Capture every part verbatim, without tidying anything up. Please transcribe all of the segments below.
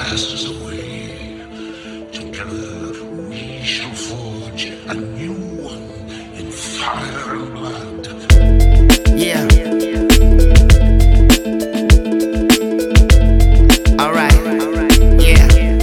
passes away. Together we shall forge a new one in fire and blood. Yeah. Alright. Yeah.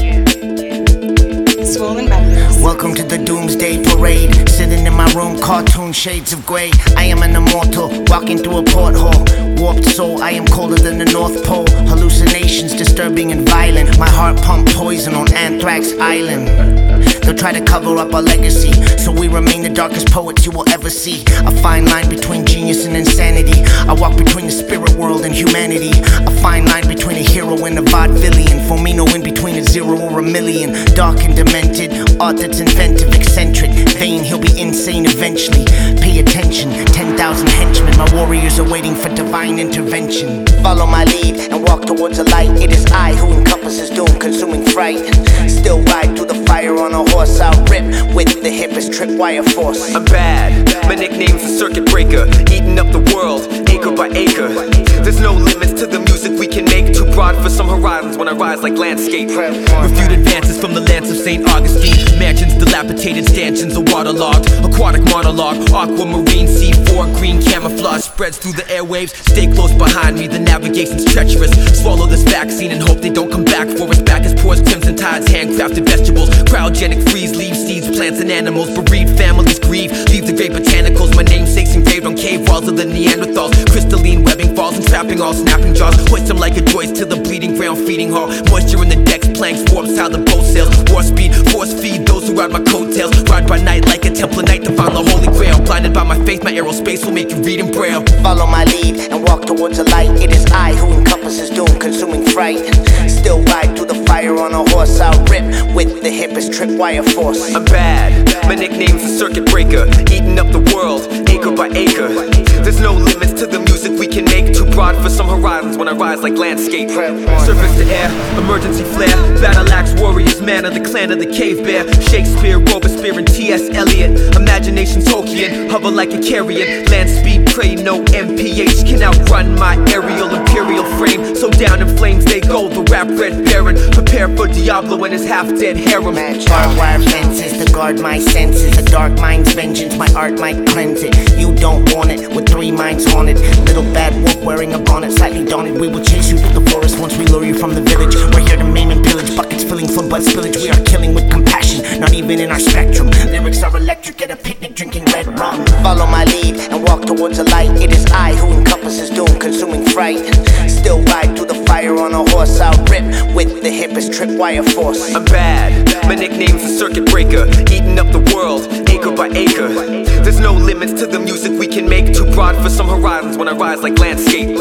Swollen Members. Welcome to the Doomsday Parade. Sitting in my room, cartoon shades of grey. I am an immortal, walking through a porthole. Warped soul, I am colder than the North Pole. Hallucinations, disturbing and violent. My heart pumped poison on Anthrax Island. They'll try to cover up our legacy, so we remain the darkest poets you will ever see. A fine line between genius and insanity. I walk between the spirit world and humanity. A fine line between a hero and a vaudevillian. For me, no in between a zero or a million. Dark and demented, art that's inventive, eccentric, vain, he'll be insane eventually. Pay attention, ten thousand henchmen. My warriors are waiting for divine intervention. Follow my lead and walk towards the light. It is I who encompasses doom, consuming fright. Still ride through the fire on a horse. I'll rip with the hippest tripwire force. I'm bad, my nickname's a circuit breaker. Eating up the world, acre by acre. There's no limits to the music we can make. Too broad for some horizons when I rise like landscape. Refute advances from the lands of Saint Augustine. Mansions dilapidated, stanchions are waterlogged. Aquatic monologue, aquamarine, C four, green camouflage spreads through the airwaves. Stay close behind me, the navigation's treacherous. Swallow this vaccine and hope they don't come back for us. Back as pours crimson tides, handcrafted vegetables. Cryogenic freeze, leaves, seeds, plants and animals. Bereaved families grieve, leave the great botanicals. My namesake's engraved on cave walls of the Neanderthals. Crystalline webbing falls and trapping all snapping jaws. Hoist them like a joist to the bleeding ground feeding hall. Moisture in the decks, planks, warps how the boat sails. War speed, force feed those who ride my coattails. Ride by night like a Templar knight to find the holy grail. Blinded by my faith, my aerospace will make you read in braille. Follow my lead and walk towards the light. It is I who encompasses doom, consuming fright. Still ride through the fire on a horse. I'll rip with the hippest tripwire force. I'm bad, my nickname's a circuit breaker. Eating up the world, acre by acre. There's no limits to the music we can make. Too broad for some horizons when I rise like landscape. Surface to air, emergency flare. Battle axe, warriors, man of the clan of the cave bear. Shakespeare, Robespierre and T S Eliot. Imagination Tolkien, hover like a carrion. Land speed, pray no M P H can outrun my aerial imperial frame. So down in flames they go, the rap red baron. Prepare for Diablo and his half-dead harem. Barbed wire fences to guard my senses. A dark mind's vengeance, my art might cleanse it. You don't want it, with three minds haunted. Little bad wolf wearing a bonnet, slightly daunted. We will chase you through the forest once we lure you from the village. We're here to maim and pillage, buckets filling from blood spillage. We are killing with compassion, not even in our spectrum. Lyrics are electric at a picnic drinking red rum. Follow my lead and walk towards the light. It is I who encompasses doom, consuming fright. Still ride through the fire on a horse. I'll rip with the hippest tripwire force. I'm bad, my nickname's a circuit breaker. Eating up the world, acre by acre. There's no limits to the music we can make. Too broad for some horizons when I rise like landscape.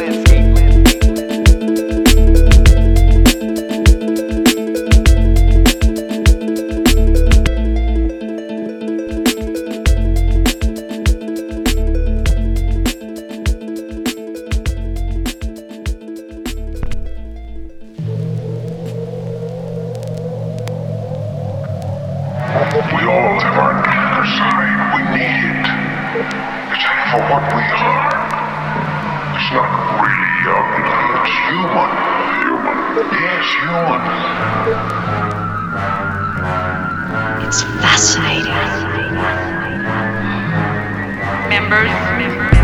We all have our darker side. We need it. It's for what we are. It's not really ugly. It's human. Human. Yes, human. It's fascinating. Members. Members.